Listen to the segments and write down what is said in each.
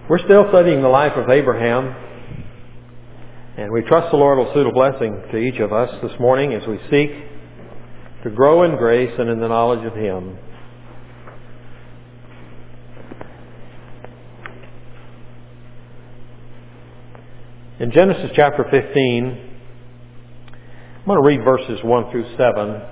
We're still studying the life of Abraham, and we trust the Lord will suit a blessing to each of us this morning as we seek to grow in grace and in the knowledge of Him. In Genesis chapter 15, I'm going to read verses 1 through 7.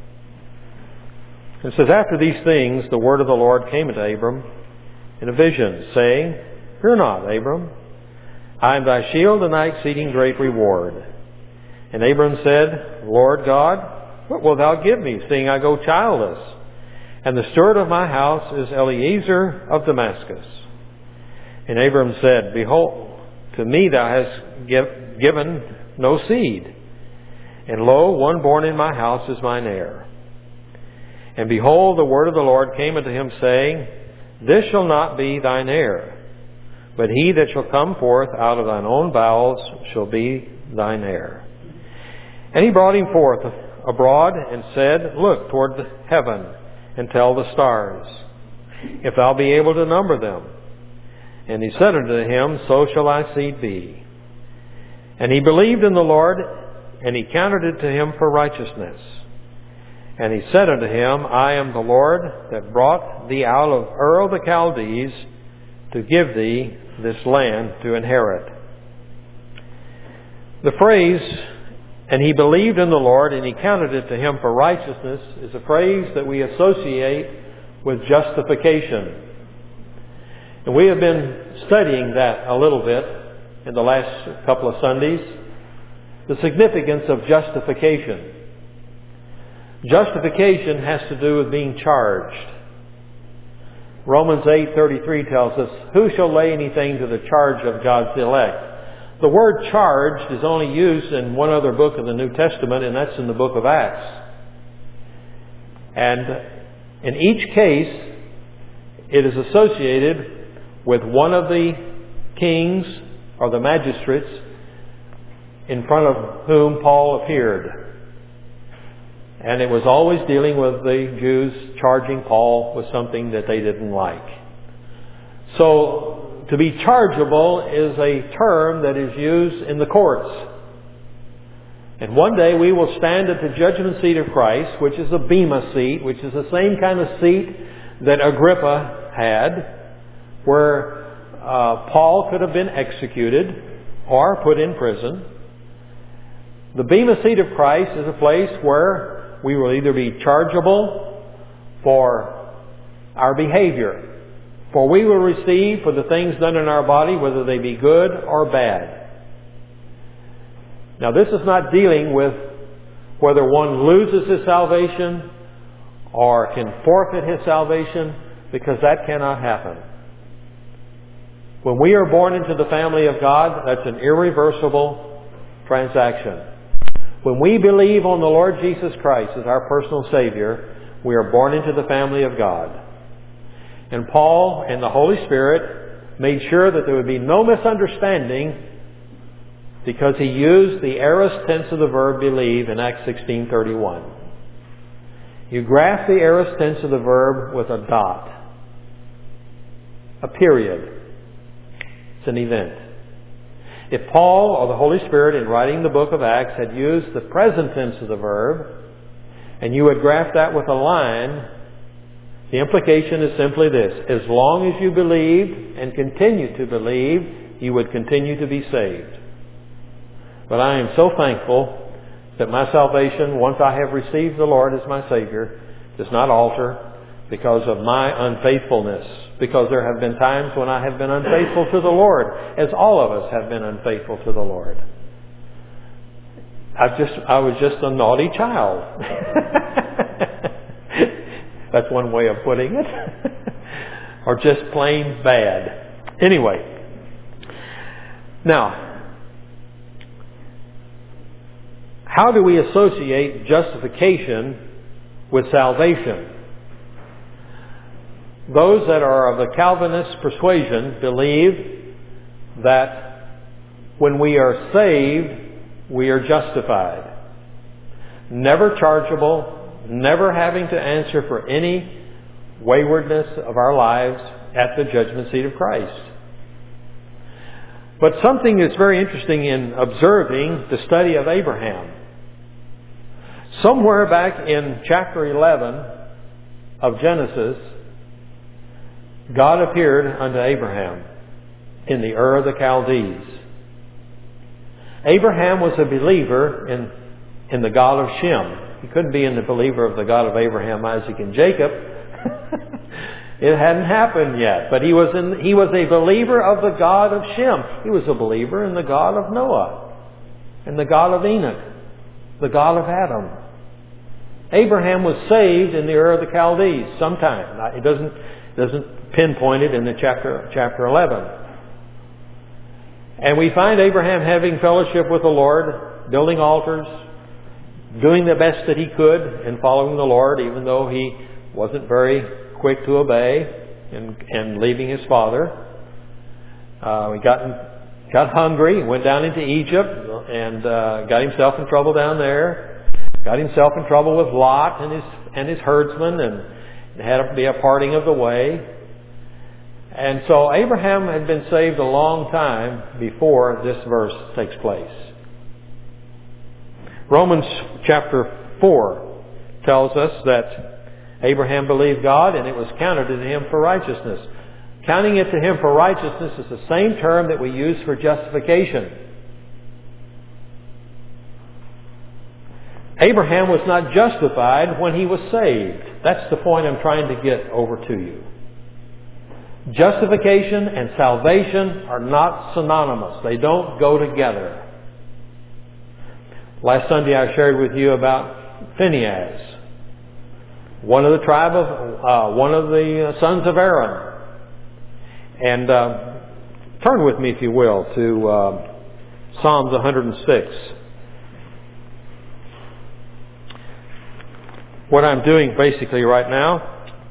It says, "After these things, the word of the Lord came unto Abram in a vision, saying, Fear not, Abram, I am thy shield and thy exceeding great reward. And Abram said, Lord God, what wilt thou give me, seeing I go childless? And the steward of my house is Eliezer of Damascus. And Abram said, Behold, to me thou hast given no seed, and lo, one born in my house is mine heir. And behold, the word of the Lord came unto him, saying, This shall not be thine heir, but he that shall come forth out of thine own bowels shall be thine heir. And he brought him forth abroad, and said, Look toward the heaven, and tell the stars, if thou be able to number them. And he said unto him, So shall thy seed be. And he believed in the Lord, and he counted it to him for righteousness. And he said unto him, I am the Lord that brought thee out of Ur of the Chaldees to give thee this land to inherit. The phrase, and he believed in the Lord and he counted it to him for righteousness, is a phrase that we associate with justification. And we have been studying that a little bit in the last couple of Sundays. The significance of justification. Justification has to do with being charged. Romans 8:33 tells us, Who shall lay anything to the charge of God's elect? The word charged is only used in one other book of the New Testament, and that's in the book of Acts. And in each case, it is associated with one of the kings or the magistrates in front of whom Paul appeared. And it was always dealing with the Jews charging Paul with something that they didn't like. So, to be chargeable is a term that is used in the courts. And one day we will stand at the judgment seat of Christ, which is a bema seat, which is the same kind of seat that Agrippa had, where Paul could have been executed or put in prison. The bema seat of Christ is a place where we will either be chargeable for our behavior, for we will receive for the things done in our body, whether they be good or bad. Now, this is not dealing with whether one loses his salvation or can forfeit his salvation, because that cannot happen. When we are born into the family of God, that's an irreversible transaction. When we believe on the Lord Jesus Christ as our personal Savior, we are born into the family of God. And Paul and the Holy Spirit made sure that there would be no misunderstanding, because he used the aorist tense of the verb believe in Acts 16:31. You graft the aorist tense of the verb with a dot, a period. It's an event. If Paul or the Holy Spirit in writing the book of Acts had used the present tense of the verb, and you would graft that with a line, the implication is simply this: as long as you believed and continue to believe, you would continue to be saved. But I am so thankful that my salvation, once I have received the Lord as my Savior, does not alter because of my unfaithfulness. Because there have been times when I have been unfaithful to the Lord, as all of us have been unfaithful to the Lord. I was just a naughty child. That's one way of putting it. Or just plain bad. Anyway. Now, how do we associate justification with salvation? Those that are of the Calvinist persuasion believe that when we are saved, we are justified. Never chargeable, never having to answer for any waywardness of our lives at the judgment seat of Christ. But something that's very interesting in observing the study of Abraham. Somewhere back in chapter 11 of Genesis, God appeared unto Abraham in the Ur of the Chaldees. Abraham was a believer in the God of Shem. He couldn't be in the believer of the God of Abraham, Isaac, and Jacob. It hadn't happened yet. But he was a believer of the God of Shem. He was a believer in the God of Noah, and the God of Enoch, the God of Adam. Abraham was saved in the Ur of the Chaldees sometime. It doesn't pinpoint it in the chapter 11. And we find Abraham having fellowship with the Lord, building altars, doing the best that he could in following the Lord, even though he wasn't very quick to obey and leaving his father. He got hungry, went down into Egypt, and got himself in trouble down there. Got himself in trouble with Lot and his herdsmen, and had to be a parting of the way. And so Abraham had been saved a long time before this verse takes place. Romans chapter 4 tells us that Abraham believed God and it was counted to him for righteousness. Counting it to him for righteousness is the same term that we use for justification. Abraham was not justified when he was saved. That's the point I'm trying to get over to you. Justification and salvation are not synonymous. They don't go together. Last Sunday I shared with you about Phinehas, one of the sons of Aaron. And turn with me, if you will, to Psalms 106. What I'm doing basically right now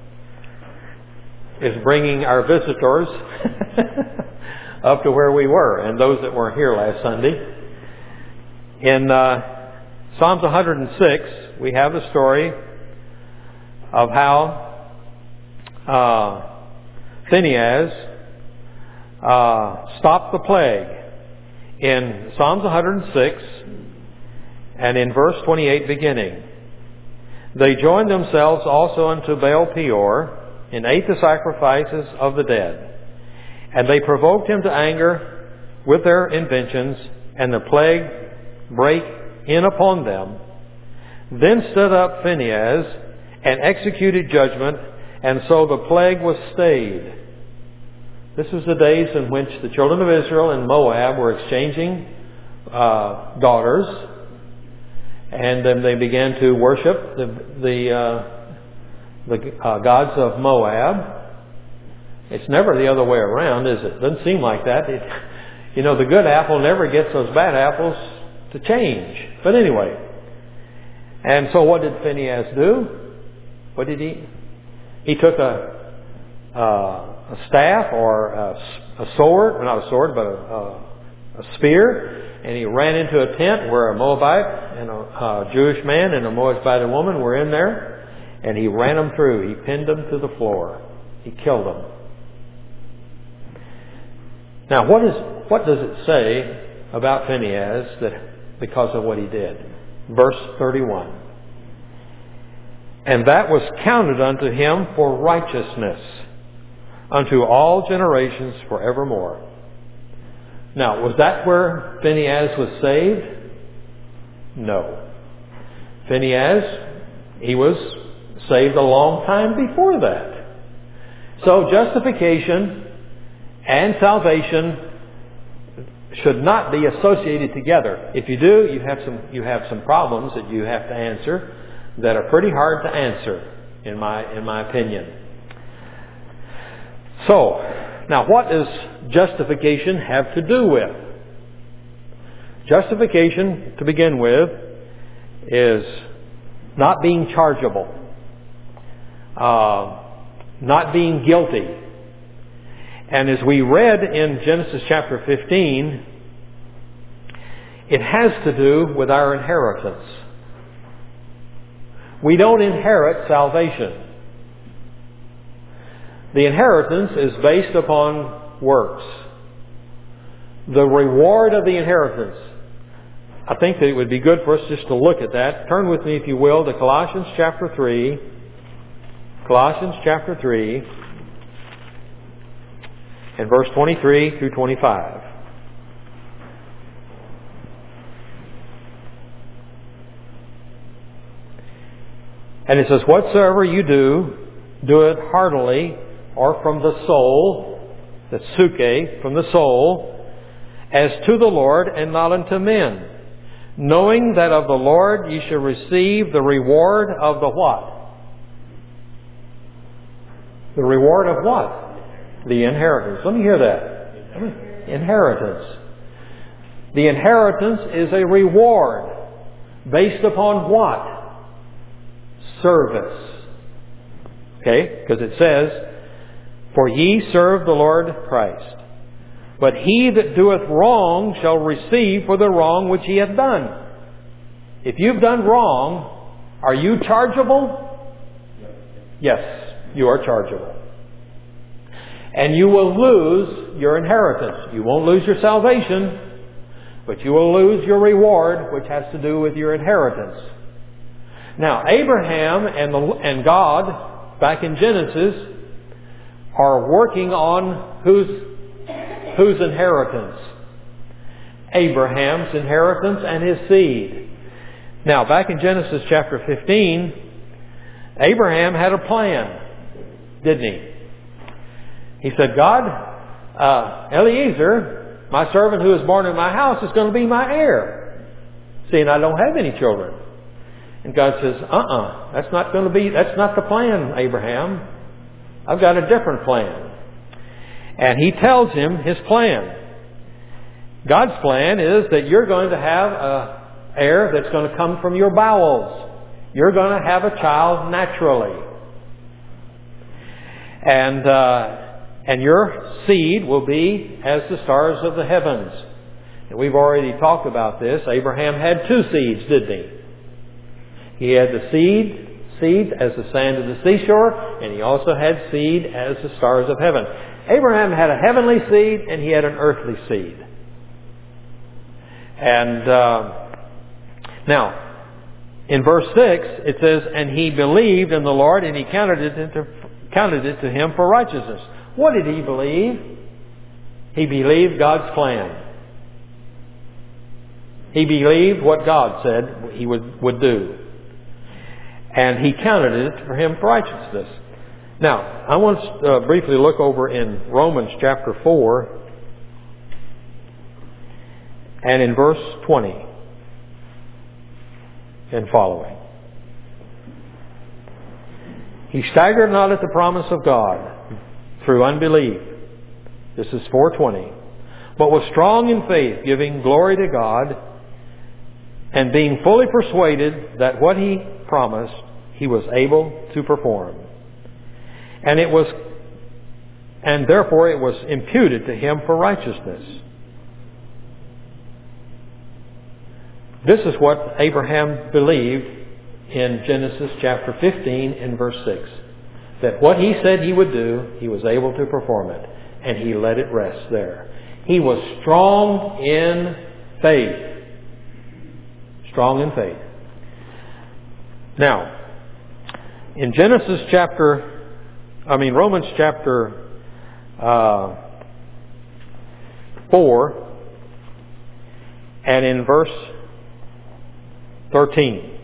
is bringing our visitors up to where we were, and those that weren't here last Sunday. In Psalms 106, we have the story of how Phinehas stopped the plague. In Psalms 106, and in verse 28 beginning, they joined themselves also unto Baal Peor, and ate the sacrifices of the dead. And they provoked him to anger with their inventions, and the plague brake in upon them. Then stood up Phinehas, and executed judgment, and so the plague was stayed. This was the days in which the children of Israel and Moab were exchanging daughters, and then they began to worship the gods of Moab. It's never the other way around, is it? Doesn't seem like that. The good apple never gets those bad apples to change. But anyway, and so what did Phinehas do? What did he? He took a staff or a sword, not a sword, but a spear, and he ran into a tent where a Moabite and a Jewish man and a Moabite woman were in there. And he ran them through. He pinned them to the floor. He killed them. Now, what does it say about Phinehas that because of what he did? Verse 31. And that was counted unto him for righteousness unto all generations forevermore. Now, was that where Phinehas was saved? No. Phinehas, he was saved a long time before that. So justification and salvation should not be associated together. If you do, you have some problems that you have to answer that are pretty hard to answer, in my opinion. So, now what does justification have to do with? Justification, to begin with, is not being chargeable. Not being guilty. And as we read in Genesis chapter 15, it has to do with our inheritance. We don't inherit salvation. The inheritance is based upon works. The reward of the inheritance. I think that it would be good for us just to look at that. Turn with me, if you will, to Colossians chapter 3. Colossians chapter 3 and verse 23 through 25. And it says, whatsoever you do, do it heartily, or from the soul, that's suke, from the soul, as to the Lord and not unto men, knowing that of the Lord ye shall receive the reward of the what? The reward of what? The inheritance. Let me hear that. Inheritance. The inheritance is a reward based upon what? Service. Okay? Because it says, for ye serve the Lord Christ. But he that doeth wrong shall receive for the wrong which he hath done. If you've done wrong, are you chargeable? Yes, you are chargeable. And you will lose your inheritance. You won't lose your salvation, but you will lose your reward, which has to do with your inheritance. Now, Abraham and God, back in Genesis, are working on whose inheritance? Abraham's inheritance and his seed. Now, back in Genesis chapter 15, Abraham had a plan, didn't he? He said, God, Eliezer, my servant who is born in my house, is going to be my heir. Seeing I don't have any children. And God says, that's not the plan, Abraham. I've got a different plan. And He tells him his plan. God's plan is that you're going to have an heir that's going to come from your bowels. You're going to have a child naturally. And your seed will be as the stars of the heavens. And we've already talked about this. Abraham had two seeds, didn't he? He had the seed as the sand of the seashore, and he also had seed as the stars of heaven. Abraham had a heavenly seed, and he had an earthly seed. And now, in verse 6, it says, and he believed in the Lord, and he counted it to him for righteousness. What did he believe? He believed God's plan. He believed what God said He would do. And He counted it for him for righteousness. Now, I want to briefly look over in Romans chapter 4 and in verse 20 and following. He staggered not at the promise of God through unbelief. This is 4:20. But was strong in faith, giving glory to God, and being fully persuaded that what He promised, He was able to perform. And therefore it was imputed to him for righteousness. This is what Abraham believed in Genesis chapter 15 and verse 6. That what he said he would do, he was able to perform it. And he let it rest there. He was strong in faith. Strong in faith. Now, in Romans chapter 4 and in verse 13.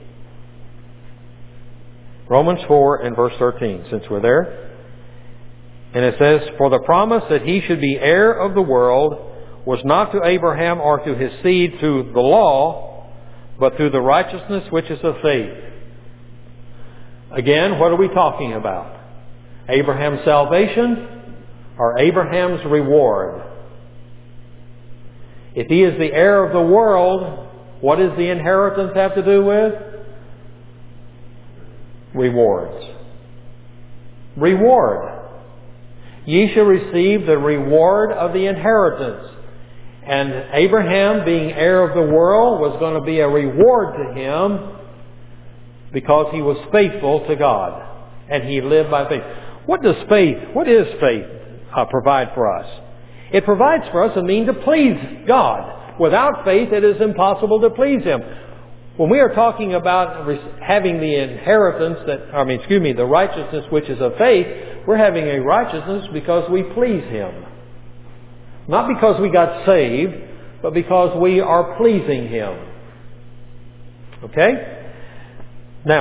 Romans 4 and verse 13, since we're there. And it says, for the promise that he should be heir of the world was not to Abraham or to his seed through the law, but through the righteousness which is of faith. Again, what are we talking about? Abraham's salvation or Abraham's reward? If he is the heir of the world, what does the inheritance have to do with? Rewards. Reward. Ye shall receive the reward of the inheritance. And Abraham, being heir of the world, was going to be a reward to him because he was faithful to God. And he lived by faith. What is faith provide for us? It provides for us a means to please God. Without faith, it is impossible to please Him. When we are talking about having the inheritance the righteousness which is of faith, we're having a righteousness because we please Him. Not because we got saved, but because we are pleasing Him. Okay? Now,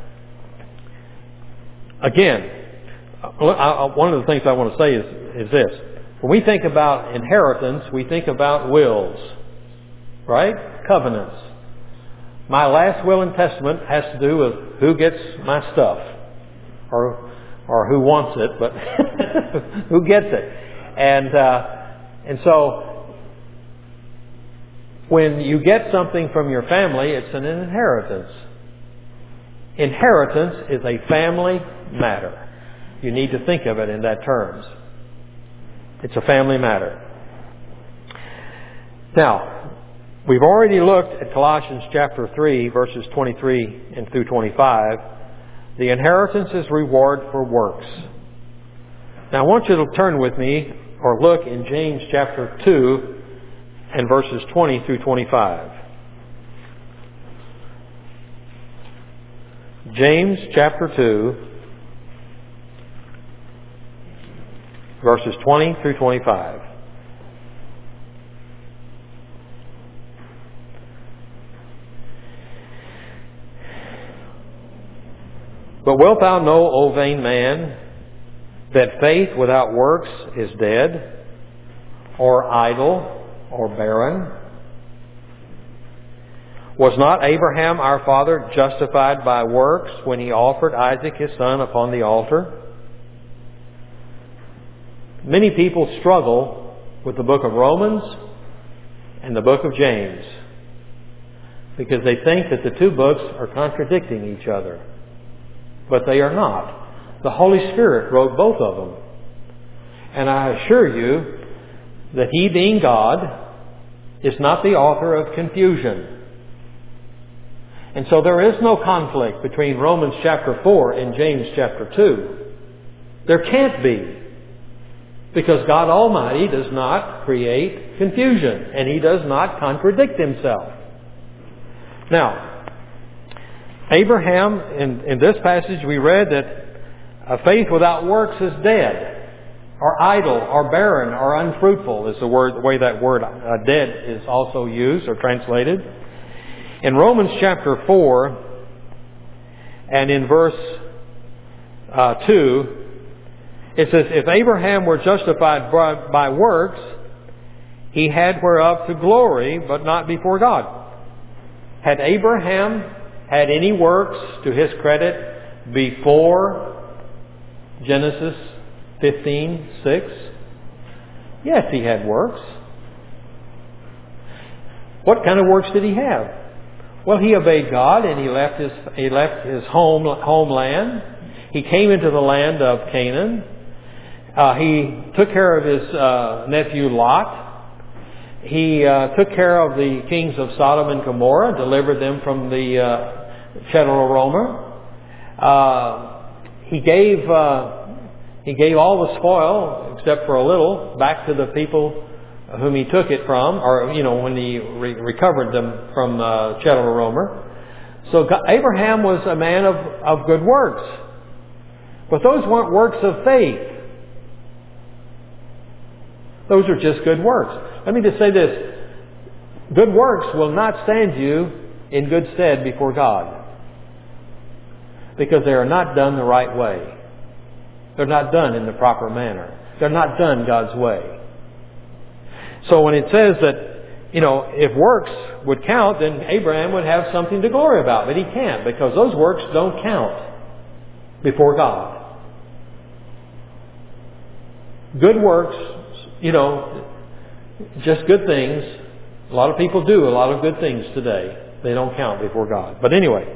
again, one of the things I want to say is this. When we think about inheritance, we think about wills. Right? Covenants. My last will and testament has to do with who gets my stuff. Or who wants it, but who gets it. And so, when you get something from your family, it's an inheritance. Inheritance is a family matter. You need to think of it in that terms. It's a family matter. Now, we've already looked at Colossians chapter 3, verses 23 and through 25. The inheritance is reward for works. Now, I want you to turn with me or look in James chapter 2 and verses 20 through 25. James chapter 2, verses 20 through 25. But wilt thou know, O vain man, that faith without works is dead, or idle, or barren? Was not Abraham our father justified by works when he offered Isaac his son upon the altar? Many people struggle with the book of Romans and the book of James because they think that the two books are contradicting each other. But they are not. The Holy Spirit wrote both of them. And I assure you that He, being God, is not the author of confusion. And so there is no conflict between Romans chapter 4 and James chapter 2. There can't be. Because God Almighty does not create confusion. And He does not contradict Himself. Now, Abraham, in this passage we read that faith without works is dead, or idle, or barren, or unfruitful is the way that word dead is also used or translated. In Romans chapter 4 and in verse 2, it says, if Abraham were justified by works, he had whereof to glory, but not before God. Had Abraham had any works to his credit before Genesis 15:6? Yes, he had works. What kind of works did he have? Well, he obeyed God and he left his homeland. He came into the land of Canaan. He took care of his nephew Lot. He took care of the kings of Sodom and Gomorrah, delivered them from the Chedorlaomer. He gave all the spoil, except for a little, back to the people whom he took it from, or when he recovered them from Chedorlaomer. So Abraham was a man of good works, but those weren't works of faith. Those are just good works. Let me just say this. Good works will not stand you in good stead before God. Because they are not done the right way. They're not done in the proper manner. They're not done God's way. So when it says that, if works would count, then Abraham would have something to glory about. But he can't, because those works don't count before God. Good works, just good things. A lot of people do a lot of good things today. They don't count before God. But anyway,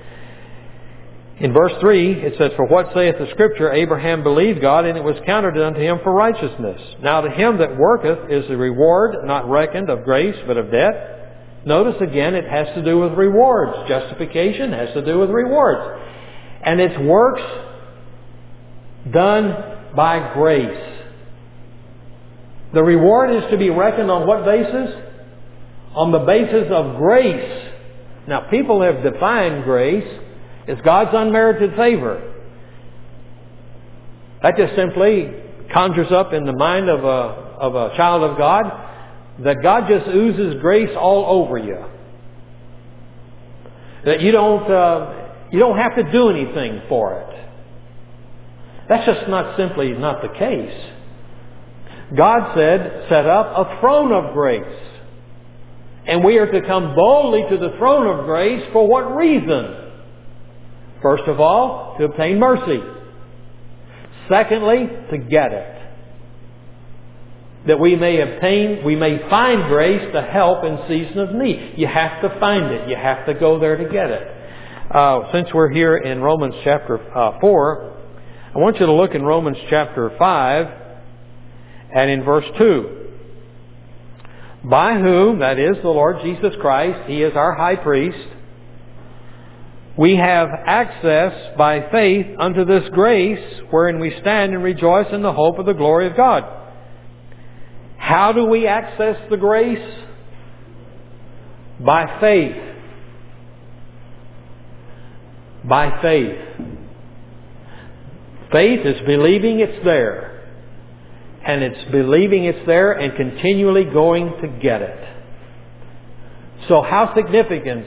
in verse 3, it says, for what saith the Scripture, Abraham believed God, and it was counted unto him for righteousness. Now to him that worketh is the reward not reckoned of grace, but of debt. Notice again, it has to do with rewards. Justification has to do with rewards. And it's works done by grace. The reward is to be reckoned on what basis? On the basis of grace. Now, people have defined grace as God's unmerited favor. That just simply conjures up in the mind of a child of God that God just oozes grace all over you. That you don't have to do anything for it. That's just not the case. God said, set up a throne of grace. And we are to come boldly to the throne of grace for what reason? First of all, to obtain mercy. Secondly, to get it. That we may find grace to help in season of need. You have to find it. You have to go there to get it. Since we're here in Romans chapter 4, I want you to look in Romans chapter 5 and in verse 2. By whom, that is the Lord Jesus Christ, He is our high priest, we have access by faith unto this grace wherein we stand and rejoice in the hope of the glory of God. How do we access the grace? By faith. By faith. Faith is believing it's there. And it's believing it's there and continually going to get it. So how significant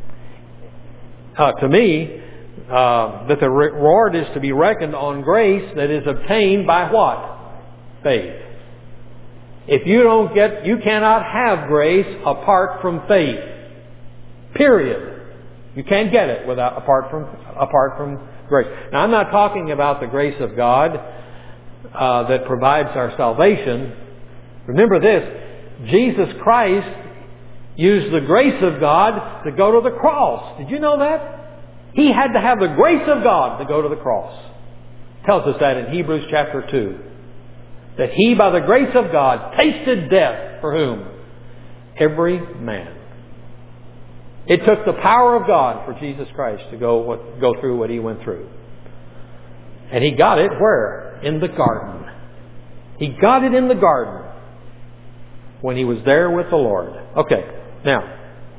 to me that the reward is to be reckoned on grace that is obtained by what? Faith. If you cannot have grace apart from faith. Period. You can't get it apart from grace. Now, I'm not talking about the grace of God that provides our salvation. Remember this, Jesus Christ used the grace of God to go to the cross. Did you know that? He had to have the grace of God to go to the cross. It tells us that in Hebrews chapter 2. That He, by the grace of God, tasted death for whom? Every man. It took the power of God for Jesus Christ to go through what He went through. And He got it where? In the garden. He got it in the garden when He was there with the Lord. Okay, now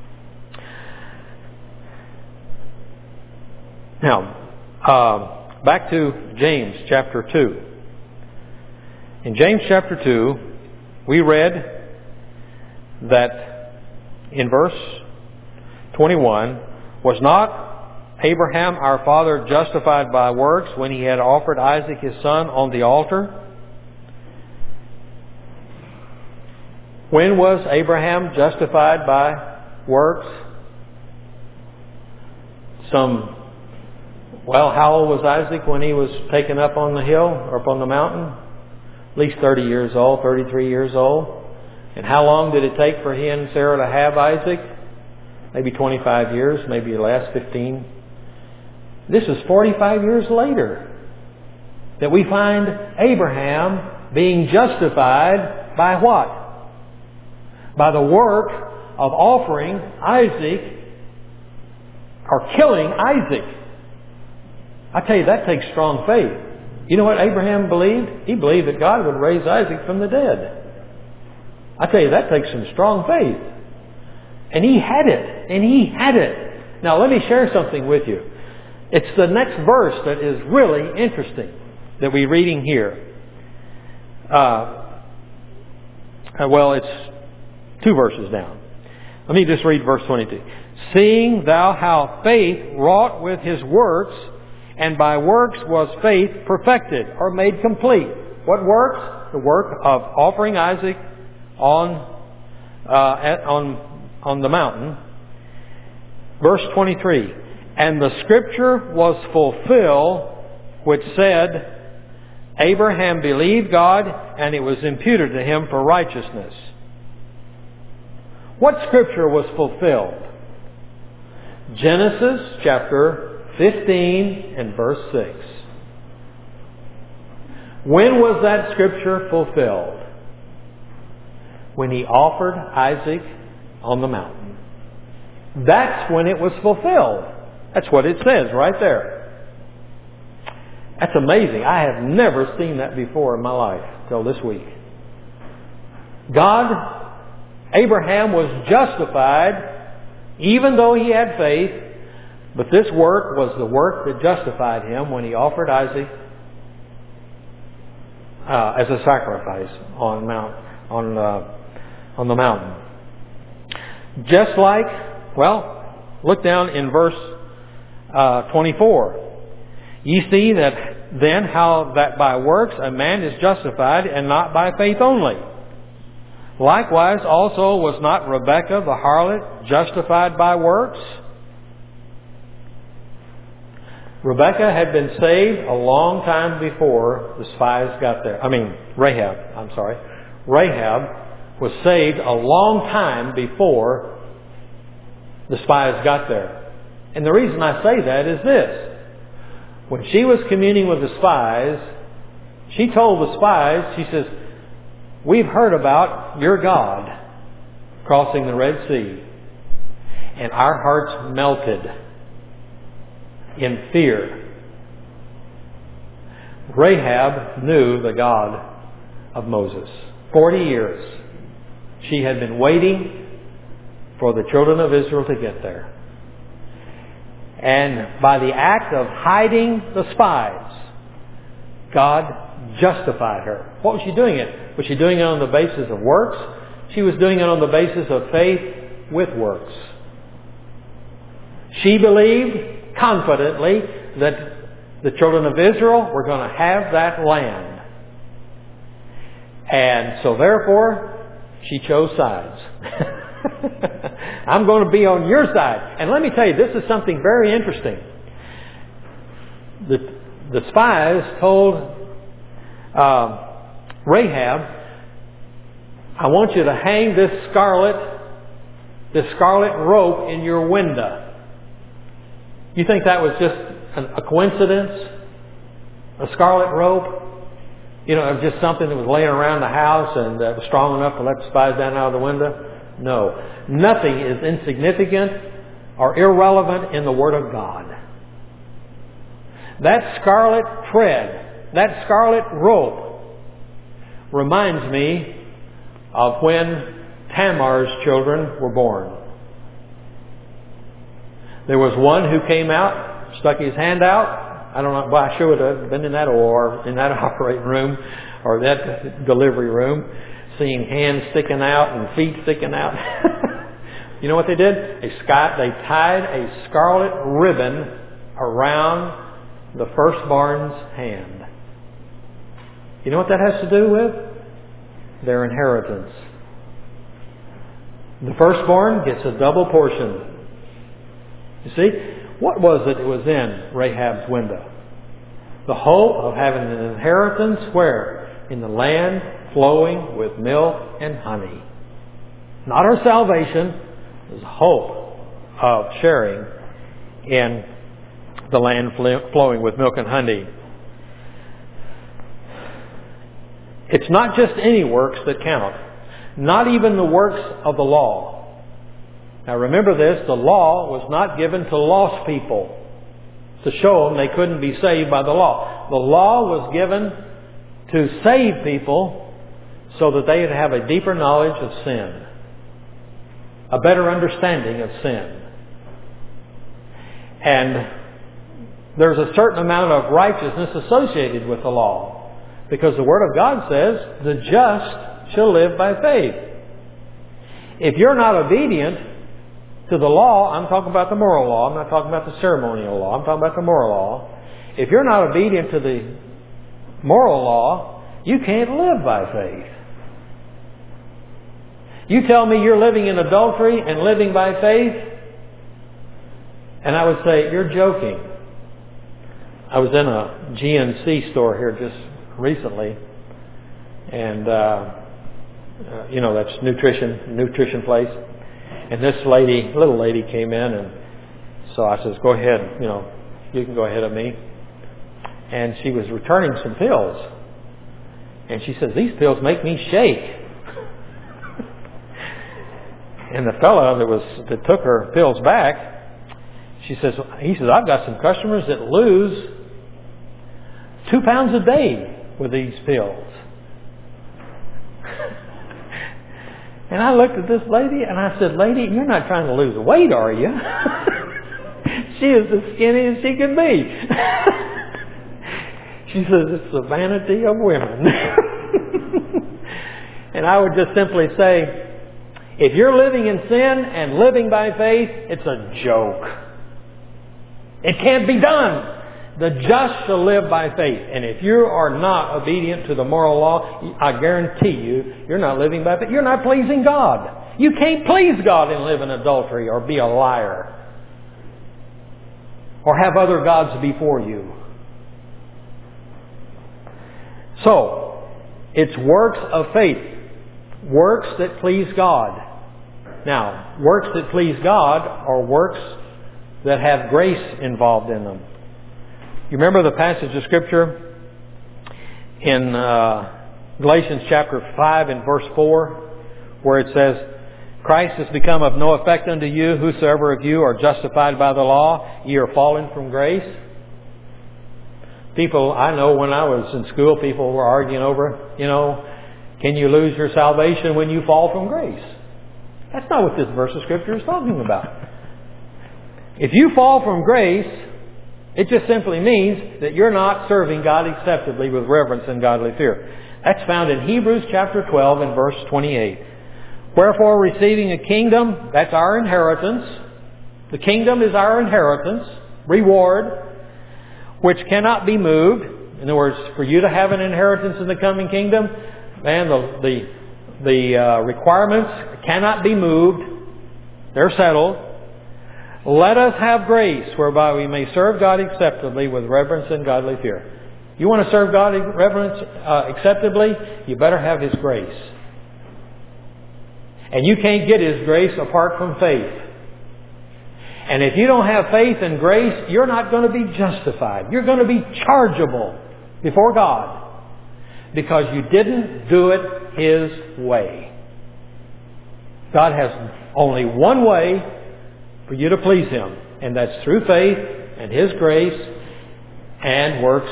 back to James chapter 2. In James chapter 2, we read that in verse 21, was not Abraham our father justified by works when he had offered Isaac his son on the altar? When was Abraham justified by works? How old was Isaac when he was taken up on the hill or up on the mountain? At least 30 years old, 33 years old. And how long did it take for he and Sarah to have Isaac? Maybe 25 years, maybe less, 15. This is 45 years later that we find Abraham being justified by what? By the work of offering Isaac or killing Isaac. I tell you, that takes strong faith. You know what Abraham believed? He believed that God would raise Isaac from the dead. I tell you, that takes some strong faith. And he had it. And he had it. Now let me share something with you. It's the next verse that is really interesting that we're reading here. It's 2 verses down. Let me just read verse 22. Seeing thou how faith wrought with his works, and by works was faith perfected or made complete. What works? The work of offering Isaac on the mountain. Verse 23. And the scripture was fulfilled, which said, Abraham believed God, and it was imputed to him for righteousness. What scripture was fulfilled? Genesis chapter 15 and verse 6. When was that scripture fulfilled? When he offered Isaac on the mountain. That's when it was fulfilled. That's what it says right there. That's amazing. I have never seen that before in my life till this week. Abraham was justified even though he had faith, but this work was the work that justified him when he offered Isaac as a sacrifice on the mountain. Just like, look down in verse 24. Ye see that then how that by works a man is justified, and not by faith only. Likewise also was not Rebekah the harlot justified by works? Rebekah had been saved a long time before the spies got there. Rahab was saved a long time before the spies got there. And the reason I say that is this. When she was communing with the spies, she told the spies, she says, we've heard about your God crossing the Red Sea. And our hearts melted in fear. Rahab knew the God of Moses. 40 years she had been waiting for the children of Israel to get there. And by the act of hiding the spies, God justified her. What was she doing it? Was she doing it on the basis of works? She was doing it on the basis of faith with works. She believed confidently that the children of Israel were going to have that land. And so therefore, she chose sides. I'm going to be on your side. And let me tell you, this is something very interesting. The spies told Rahab, I want you to hang this scarlet rope in your window. You think that was just a coincidence? A scarlet rope? Just something that was laying around the house and that was strong enough to let the spies down out of the window? No. Nothing is insignificant or irrelevant in the Word of God. That scarlet thread, that scarlet rope, reminds me of when Tamar's children were born. There was one who came out, stuck his hand out. I don't know, well, I sure would have been in that OR, in that operating room, or that delivery room, seeing hands sticking out and feet sticking out. You know what they did? They tied a scarlet ribbon around the firstborn's hand. You know what that has to do with? Their inheritance. The firstborn gets a double portion. You see? What was it that was in Rahab's window? The hope of having an inheritance where? In the land flowing with milk and honey. Not our salvation. There's hope of sharing in the land flowing with milk and honey. It's not just any works that count. Not even the works of the law. Now remember this, the law was not given to lost people to show them they couldn't be saved by the law. The law was given to save people so that they would have a deeper knowledge of sin, a better understanding of sin. And there's a certain amount of righteousness associated with the law, because the Word of God says, the just shall live by faith. If you're not obedient to the law, I'm talking about the moral law, I'm not talking about the ceremonial law, I'm talking about the moral law. If you're not obedient to the moral law, you can't live by faith. You tell me you're living in adultery and living by faith, and I would say, you're joking. I was in a GNC store here just recently, and that's nutrition place. And this little lady came in, and so I says, go ahead, you can go ahead of me. And she was returning some pills. And she says, these pills make me shake. And the fellow that took her pills back, he says, I've got some customers that lose 2 pounds a day with these pills. And I looked at this lady and I said, "Lady, you're not trying to lose weight, are you?" She is as skinny as she can be. She says, "It's the vanity of women." And I would just simply say, if you're living in sin and living by faith, it's a joke. It can't be done. The just shall live by faith. And if you are not obedient to the moral law, I guarantee you, you're not living by faith. You're not pleasing God. You can't please God and live in adultery or be a liar or have other gods before you. So, it's works of faith. Works that please God. Now, works that please God are works that have grace involved in them. You remember the passage of Scripture in Galatians chapter 5 and verse 4, where it says, "Christ has become of no effect unto you, whosoever of you are justified by the law, ye are fallen from grace." People, I know when I was in school, people were arguing over, can you lose your salvation when you fall from grace? That's not what this verse of Scripture is talking about. If you fall from grace, it just simply means that you're not serving God acceptably with reverence and godly fear. That's found in Hebrews chapter 12 and verse 28. "Wherefore, receiving a kingdom," that's our inheritance. The kingdom is our inheritance, reward, which cannot be moved. In other words, for you to have an inheritance in the coming kingdom, man, the requirements cannot be moved. They're settled. "Let us have grace whereby we may serve God acceptably with reverence and godly fear." You want to serve God acceptably? You better have His grace. And you can't get His grace apart from faith. And if you don't have faith and grace, you're not going to be justified. You're going to be chargeable before God because you didn't do it His way. God has only one way for you to please Him, and that's through faith and His grace and works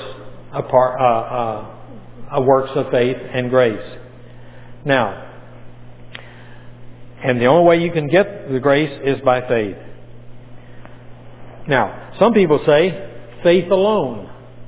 of faith and grace. Now, and the only way you can get the grace is by faith. Now, some people say faith alone.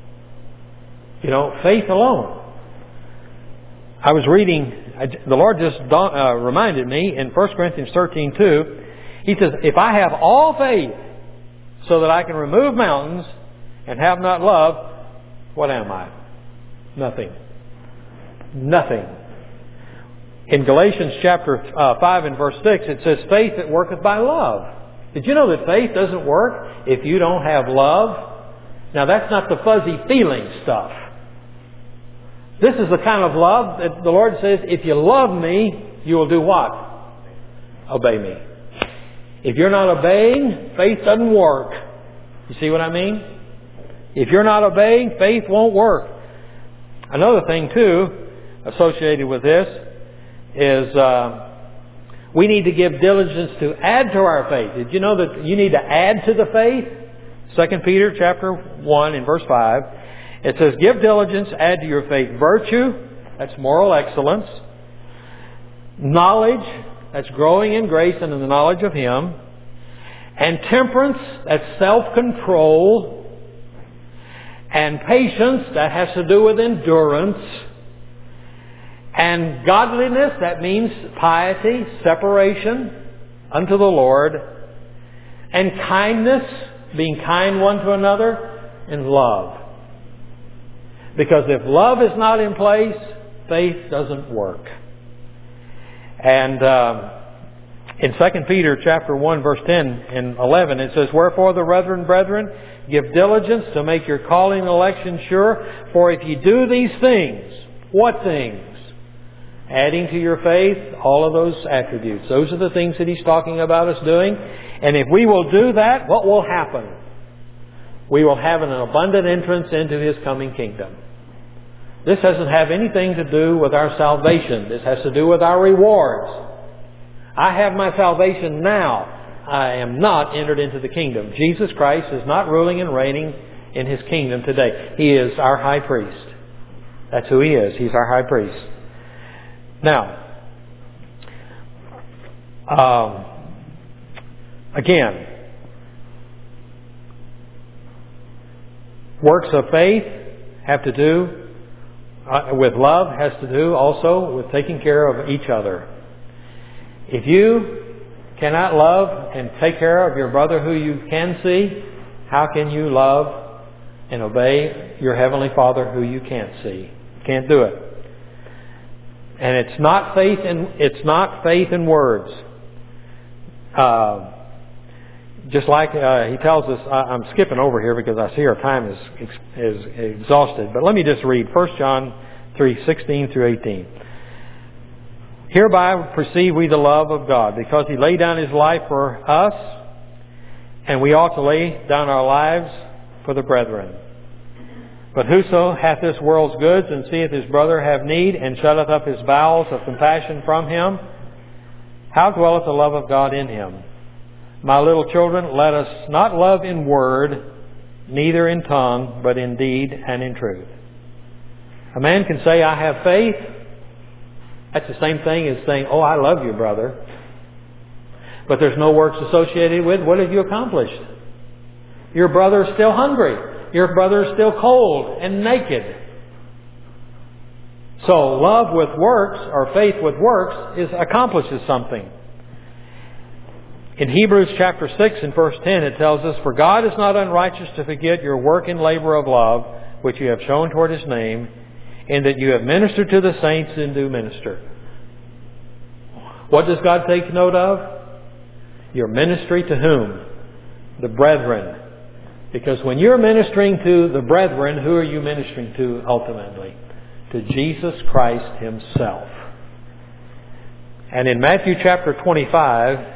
Faith alone. I was reading, the Lord just reminded me in 1 Corinthians 13:2, He says, "If I have all faith so that I can remove mountains and have not love, what am I? Nothing." Nothing. In Galatians chapter 5 and verse 6, it says, "Faith that worketh by love." Did you know that faith doesn't work if you don't have love? Now, that's not the fuzzy feeling stuff. This is the kind of love that the Lord says, if you love me, you will do what? Obey me. If you're not obeying, faith doesn't work. You see what I mean? If you're not obeying, faith won't work. Another thing, too, associated with this is we need to give diligence to add to our faith. Did you know that you need to add to the faith? 2 Peter chapter 1 and verse 5. It says, "Give diligence, add to your faith virtue," that's moral excellence. "Knowledge," that's growing in grace and in the knowledge of Him. And temperance, that's self-control. And patience, that has to do with endurance. And godliness, that means piety, separation unto the Lord. And kindness, being kind one to another. And love. Because if love is not in place, faith doesn't work. And in 2 Peter chapter 1 verse 10 and 11 it says, "Wherefore the brethren, give diligence to make your calling and election sure. For if you do these things," what things? Adding to your faith all of those attributes. Those are the things that He's talking about us doing. And if we will do that, what will happen? We will have an abundant entrance into His coming kingdom. This doesn't have anything to do with our salvation. This has to do with our rewards. I have my salvation now. I am not entered into the kingdom. Jesus Christ is not ruling and reigning in His kingdom today. He is our high priest. That's who He is. He's our high priest. Now, Again, works of faith have to do with love, has to do also with taking care of each other. If you cannot love and take care of your brother who you can see, how can you love and obey your Heavenly Father who you can't see? Can't do it. And it's not faith in words. Just like he tells us, I'm skipping over here because I see our time is exhausted. But let me just read 1 John 3:16 through 18. Hereby perceive we the love of God, because He laid down His life for us, and we ought to lay down our lives for the brethren. But whoso hath this world's goods, and seeth his brother have need, and shutteth up his bowels of compassion from him, how dwelleth the love of God in him? My little children, let us not love in word, neither in tongue, but in deed and in truth. A man can say, I have faith. That's the same thing as saying, oh, I love you, brother. But there's no works associated with, what have you accomplished? Your brother is still hungry. Your brother is still cold and naked. So love with works, or faith with works, accomplishes something. In Hebrews chapter 6 and verse 10 it tells us, For God is not unrighteous to forget your work and labor of love, which you have shown toward His name, in that you have ministered to the saints and do minister. What does God take note of? Your ministry to whom? The brethren. Because when you're ministering to the brethren, who are you ministering to ultimately? To Jesus Christ Himself. And in Matthew chapter 25,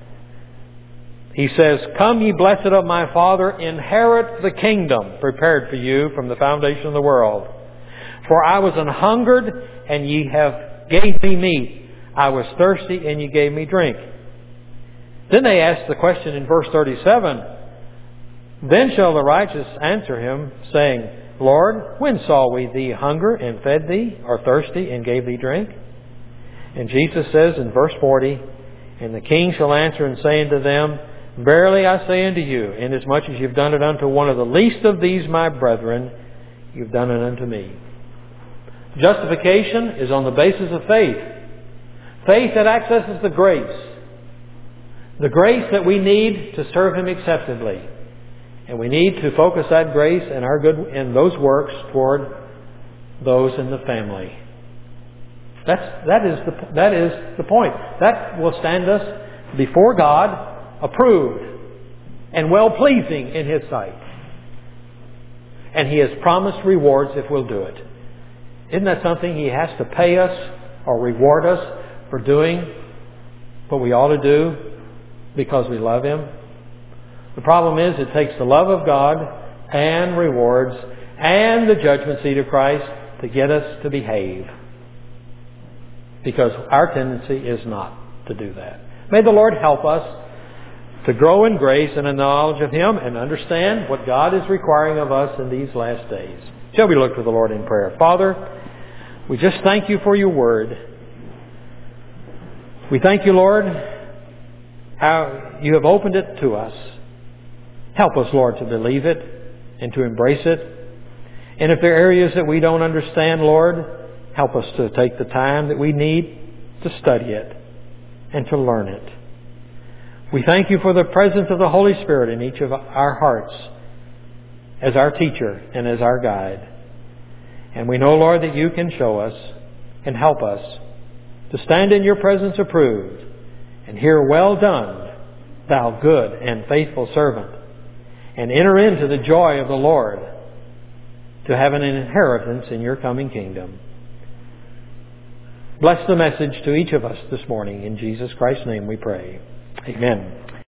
He says, Come ye blessed of my Father, inherit the kingdom prepared for you from the foundation of the world. For I was an hungered, and ye have gave me meat. I was thirsty, and ye gave me drink. Then they asked the question in verse 37, Then shall the righteous answer him, saying, Lord, when saw we thee hunger and fed thee, or thirsty and gave thee drink? And Jesus says in verse 40, And the king shall answer and say unto them, Verily I say unto you, inasmuch as you've done it unto one of the least of these my brethren, you've done it unto me. Justification is on the basis of faith. Faith that accesses the grace. The grace that we need to serve Him acceptably. And we need to focus that grace and our good and those works toward those in the family. That is the point. That will stand us before God approved and well-pleasing in His sight. And He has promised rewards if we'll do it. Isn't that something He has to pay us or reward us for doing what we ought to do because we love Him? The problem is it takes the love of God and rewards and the judgment seat of Christ to get us to behave. Because our tendency is not to do that. May the Lord help us to grow in grace and in the knowledge of Him and understand what God is requiring of us in these last days. Shall we look to the Lord in prayer? Father, we just thank You for Your Word. We thank You, Lord, how You have opened it to us. Help us, Lord, to believe it and to embrace it. And if there are areas that we don't understand, Lord, help us to take the time that we need to study it and to learn it. We thank You for the presence of the Holy Spirit in each of our hearts as our teacher and as our guide. And we know, Lord, that You can show us and help us to stand in Your presence approved and hear, Well done, thou good and faithful servant, and enter into the joy of the Lord to have an inheritance in Your coming kingdom. Bless the message to each of us this morning. In Jesus Christ's name we pray. Amen.